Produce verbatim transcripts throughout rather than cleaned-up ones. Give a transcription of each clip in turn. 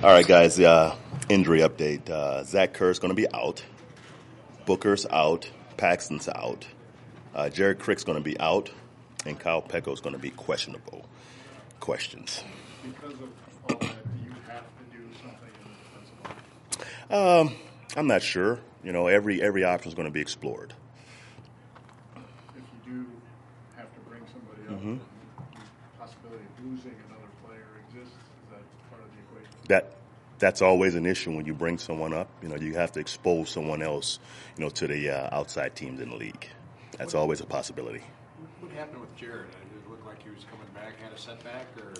All right, guys, uh, injury update. Uh, Zach Kerr's going to be out. Booker's out. Paxton's out. Uh, Jared Crick's going to be out. And Kyle Pecco's going to be questionable. Questions. Because of all that, do you have to do something in the defensive line? Um, I'm not sure. You know, every every option is going to be explored. If you do have to bring somebody up, Mm-hmm. the possibility of losing another player exists. Is that part of the equation? That that's always an issue when you bring someone up. You know, you have to expose someone else, you know, to the uh, outside teams in the league. That's always a possibility. What happened with Jared? Did it look like he was coming back, had a setback, or?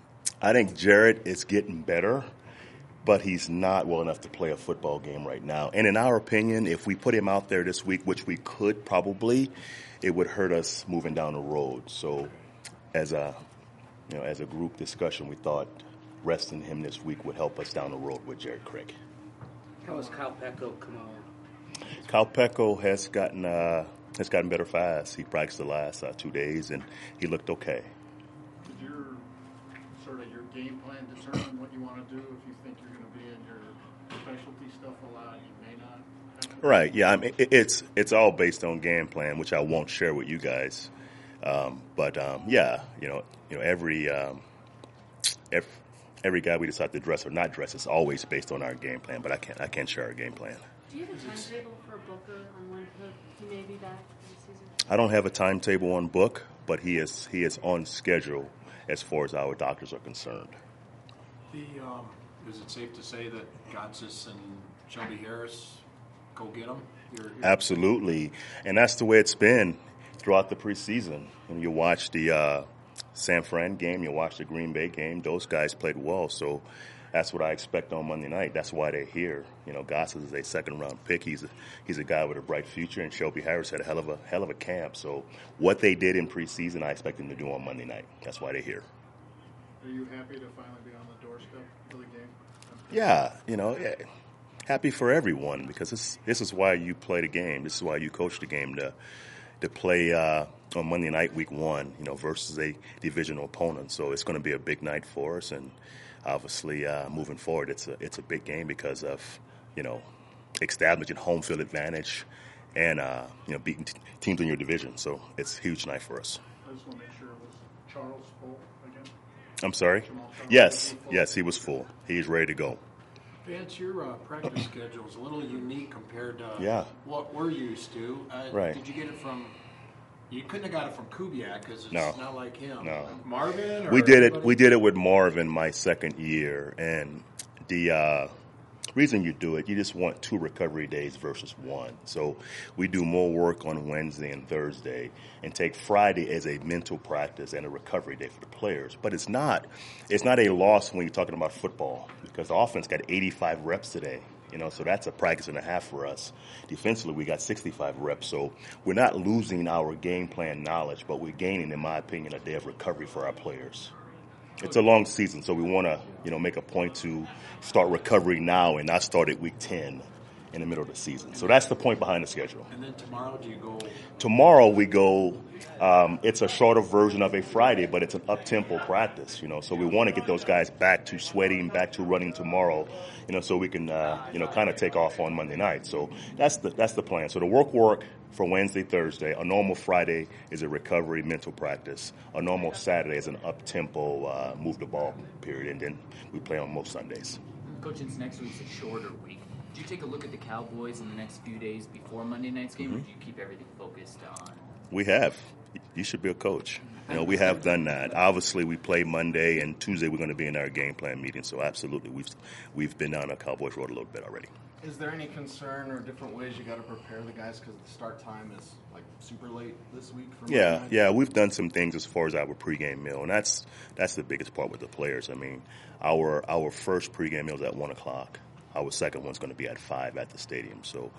I think Jared is getting better, but he's not well enough to play a football game right now. And in our opinion, if we put him out there this week, which we could probably, it would hurt us moving down the road. So, as a you know, as a group discussion, we thought resting him this week would help us down the road with Jared Crick. How has Kyle Pecco come on? Kyle Pecco has gotten uh, has gotten better fast. He practiced the last uh, two days, and he looked okay. Did your sort of your game plan determine what you want to do? If you think you're going to be in your specialty stuff a lot, you may not. have to? Right. Yeah. I mean, it, it's it's all based on game plan, which I won't share with you guys. Um, but um, yeah, you know, you know, every, um, every every guy we decide to dress or not dress is always based on our game plan. But I can't I can't share our game plan. Do you have a timetable for Booker on when he may be back for the season? I don't have a timetable on book, but he is he is on schedule as far as our doctors are concerned. The um, is it safe to say that Gotsis and Shelby Harris go get him? You're, you're Absolutely, and that's the way it's been throughout the preseason. And you watch the uh, San Fran game, you watch the Green Bay game. Those guys played well, so that's what I expect on Monday night. That's why they're here. You know, Gotsis is a second round pick. He's a, he's a guy with a bright future, and Shelby Harris had a hell of a hell of a camp. So what they did in preseason, I expect them to do on Monday night. That's why they're here. Are you happy to finally be on the doorstep for the game? Yeah, you know, yeah, happy for everyone because this this is why you play the game. This is why you coach the game to to play uh, on Monday night, week one, you know, versus a divisional opponent. So it's going to be a big night for us, and obviously uh, moving forward, it's a it's a big game because of you know establishing home field advantage and uh, you know beating t- teams in your division. So it's a huge night for us. I just want to make sure it was Charles full again. I'm sorry. Jamal Charles Yes, full? yes, he was full. He's ready to go. Vance, your uh, practice schedule is a little unique compared to Yeah. what we're used to. Uh, Right. Did you get it from? You couldn't have got it from Kubiak because it's No. not like him. No. Marvin. Or We did it. anybody? We did it with Marvin my second year, and the uh, reason you do it, you just want two recovery days versus one. So we do more work on Wednesday and Thursday, and take Friday as a mental practice and a recovery day for the players. But it's not. It's not a loss when you're talking about football because the offense got eighty-five reps today. You know, so that's a practice and a half for us. Defensively, we got sixty-five reps. So we're not losing our game plan knowledge, but we're gaining, in my opinion, a day of recovery for our players. It's a long season, so we want to, you know, make a point to start recovery now and not start at week ten in the middle of the season. So that's the point behind the schedule. And then tomorrow, do you go? Tomorrow we go, um, it's a shorter version of a Friday, but it's an up-tempo practice, you know, so we want to get those guys back to sweating, back to running tomorrow, you know, so we can, uh, you know, kind of take off on Monday night. So that's the that's the plan. So the work work for Wednesday, Thursday. A normal Friday is a recovery mental practice. A normal Saturday is an up-tempo, uh, move the ball period, and then we play on most Sundays. Coach, it's next week's a shorter week. Do you take a look at the Cowboys in the next few days before Monday night's game, Mm-hmm. or do you keep everything focused on? We have. You should be a coach. You know, we have done that. Obviously, we play Monday, and Tuesday we're going to be in our game plan meeting. So, absolutely, we've we've been down a Cowboys road a little bit already. Is there any concern or different ways you got to prepare the guys because the start time is like super late this week? For Yeah, Monday night? yeah, we've done some things as far as our pregame meal, and that's that's the biggest part with the players. I mean, our our first pregame meal is at one o'clock. Our second one's going to be at five at the stadium. So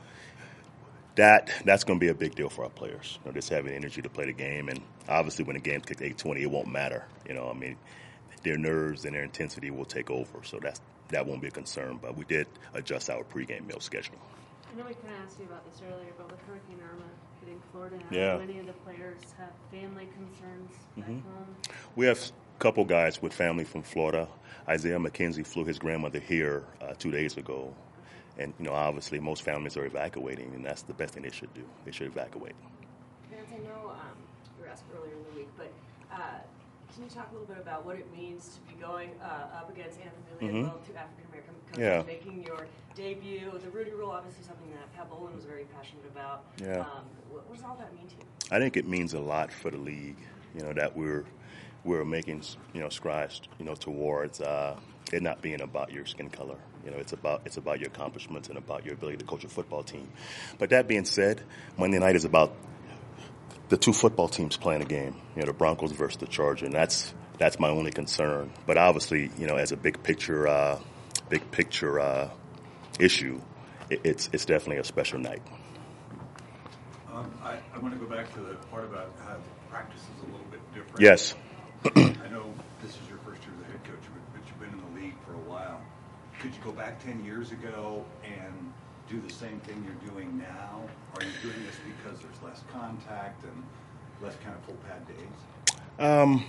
that that's going to be a big deal for our players. You know, just having energy to play the game, and obviously when the game's kicked eight twenty, it won't matter. You know, I mean, their nerves and their intensity will take over. So that's that won't be a concern. But we did adjust our pregame meal schedule. I know we kind of asked you about this earlier, but with Hurricane Irma hitting Florida now, Yeah. many of the players have family concerns back Mhm. home. We have couple guys with family from Florida. Isaiah McKenzie flew his grandmother here uh, two days ago. And, you know, obviously most families are evacuating, and that's the best thing they should do. They should evacuate. Vance, I know um, you were asked earlier in the week, but uh, can you talk a little bit about what it means to be going uh, up against Anthony Lee, Mm-hmm. as well, two African-American coaches, Yeah. making your debut? The Rudy Rule, obviously something that Pat Bowlen was very passionate about. Yeah. Um, what, what does all that mean to you? I think it means a lot for the league, you know, that we're we're making, you know, strides, you know, towards uh, it not being about your skin color. You know, it's about it's about your accomplishments and about your ability to coach a football team. But that being said, Monday night is about the two football teams playing a game. You know, the Broncos versus the Chargers, and that's that's my only concern. But obviously, you know, as a big picture, uh, big picture uh, issue, it, it's it's definitely a special night. Um, I, I want to go back to the part about how practice is a little bit different. Yes. I know this is your first year as a head coach, but, but you've been in the league for a while. Could you go back ten years ago and do the same thing you're doing now? Are you doing this because there's less contact and less kind of full pad days? Um,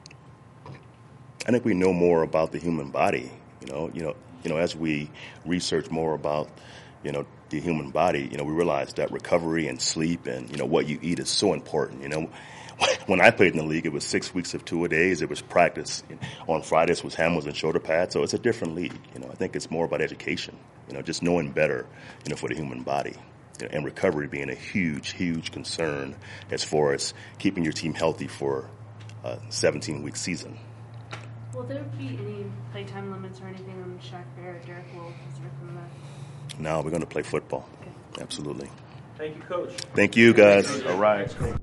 I think we know more about the human body. You know, you know, you know, as we research more about, you know, the human body, you know, we realize that recovery and sleep and, you know, what you eat is so important. You know, when I played in the league, it was six weeks of two-a-days. It was practice. On Fridays was hammers and shoulder pads. So it's a different league. You know, I think it's more about education, you know, just knowing better, you know, for the human body. You know, and recovery being a huge, huge concern as far as keeping your team healthy for a seventeen-week season. Will there be any playtime limits or anything on Shaq Bear or Derek Wolfe from that? No, we're going to play football. Absolutely. Thank you, Coach. Thank you, guys. All right.